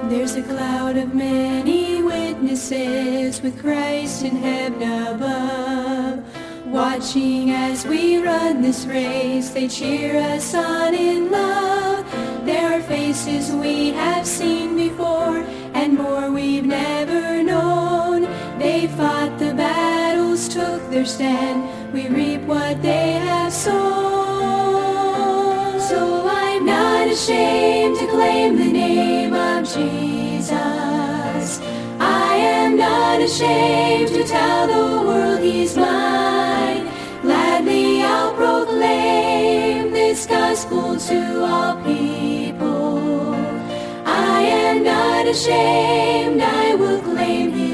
There's a cloud of many witnesses with Christ in heaven above, watching as we run this race. They cheer us on in love. There are faces we have seen before, and more we've never known. They fought the battles, took their stand. We reap what they have sown. So I'm not ashamed to claim the name of Jesus. I am not ashamed to tell the world He's mine. Gladly I'll proclaim this gospel to all people. I am not ashamed, I will claim His